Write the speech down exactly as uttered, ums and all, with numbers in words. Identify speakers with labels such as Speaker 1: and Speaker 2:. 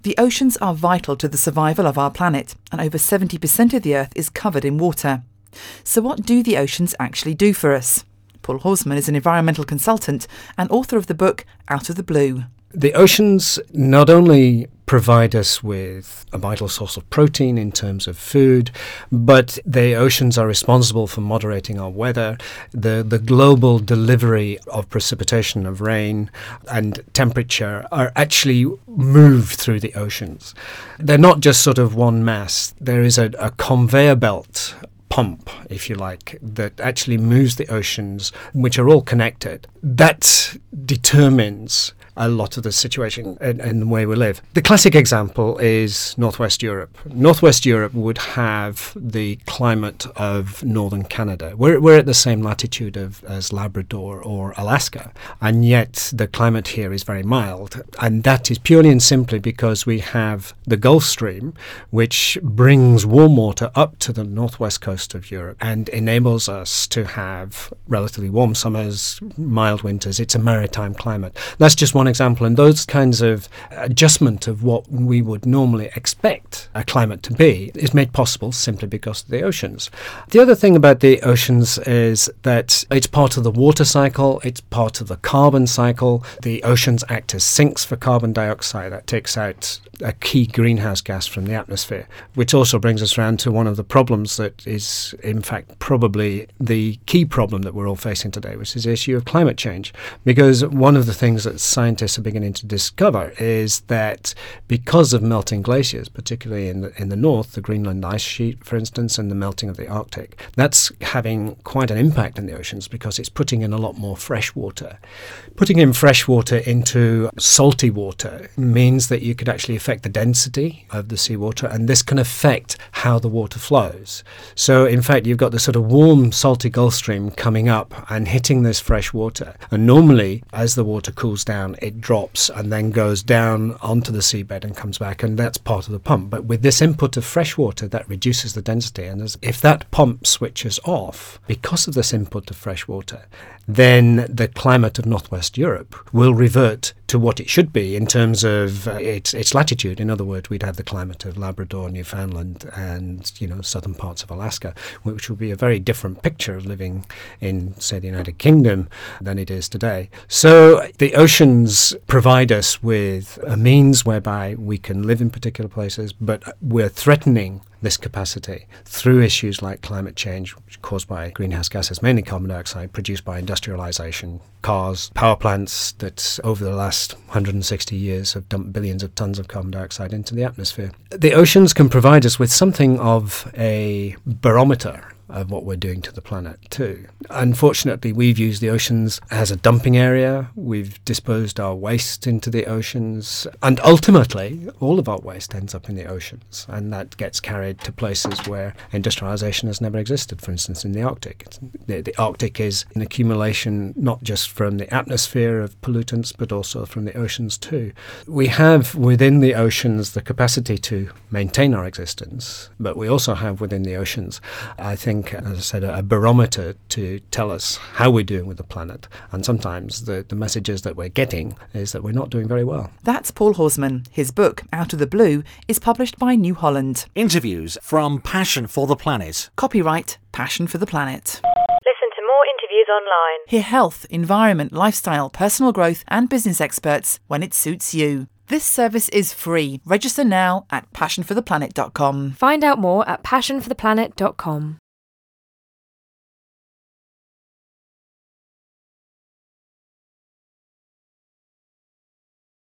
Speaker 1: The oceans are vital to the survival of our planet, and over seventy percent of the Earth is covered in water. So what do the oceans actually do for us? Paul Horsman is an environmental consultant and author of the book Out of the Blue.
Speaker 2: The oceans not only provide us with a vital source of protein in terms of food, but the oceans are responsible for moderating our weather, the, the global delivery of precipitation, of rain and temperature are actually moved through the oceans. They're not just sort of one mass. There is a, a conveyor belt pump, if you like, that actually moves the oceans, which are all connected. That determines a lot of the situation and, and the way we live. The classic example is Northwest Europe. Northwest Europe would have the climate of northern Canada. We're, we're at the same latitude of, as Labrador or Alaska, and yet the climate here is very mild. And that is purely and simply because we have the Gulf Stream, which brings warm water up to the northwest coast of Europe and enables us to have relatively warm summers, mild winters. It's a maritime climate. That's just one example, and those kinds of adjustment of what we would normally expect a climate to be is made possible simply because of the oceans. The other thing about the oceans is that it's part of the water cycle, it's part of the carbon cycle. The oceans act as sinks for carbon dioxide that takes out a key greenhouse gas from the atmosphere, which also brings us around to one of the problems that is, in fact, probably the key problem that we're all facing today, which is the issue of climate change. Because one of the things that scientists are beginning to discover is that because of melting glaciers, particularly in the, in the north, the Greenland ice sheet, for instance, and the melting of the Arctic, that's having quite an impact in the oceans because it's putting in a lot more fresh water. Putting in fresh water into salty water means that you could actually affect the density of the seawater, and this can affect how the water flows. So, in fact, you've got this sort of warm, salty Gulf Stream coming up and hitting this fresh water. And normally, as the water cools down, it drops and then goes down onto the seabed and comes back, and that's part of the pump. But with this input of fresh water, that reduces the density. And as, if that pump switches off because of this input of fresh water, then the climate of Northwest Europe will revert to what it should be in terms of uh, its, its latitude. In other words, we'd have the climate of Labrador, Newfoundland, and you know southern parts of Alaska, which would be a very different picture of living in, say, the United Kingdom than it is today. So the oceans provide us with a means whereby we can live in particular places, but we're threatening this capacity through issues like climate change, which is caused by greenhouse gases, mainly carbon dioxide, produced by industrialization, cars, power plants that over the last one hundred sixty years have dumped billions of tons of carbon dioxide into the atmosphere. The oceans can provide us with something of a barometer of what we're doing to the planet too. Unfortunately, we've used the oceans as a dumping area. We've disposed our waste into the oceans, and ultimately all of our waste ends up in the oceans, and that gets carried to places where industrialization has never existed, for instance in the Arctic. The, the Arctic is an accumulation not just from the atmosphere of pollutants but also from the oceans too. We have within the oceans the capacity to maintain our existence, but we also have within the oceans, I think, as I said, a barometer to tell us how we're doing with the planet. And sometimes the, the messages that we're getting is that we're not doing very well.
Speaker 1: That's Paul Horsman. His book, Out of the Blue, is published by New Holland.
Speaker 3: Interviews from Passion for the Planet.
Speaker 1: Copyright Passion for the Planet.
Speaker 4: Listen to more interviews online.
Speaker 1: Hear health, environment, lifestyle, personal growth and business experts when it suits you. This service is free. Register now at passion for the planet dot com.
Speaker 5: Find out more at passion for the planet dot com.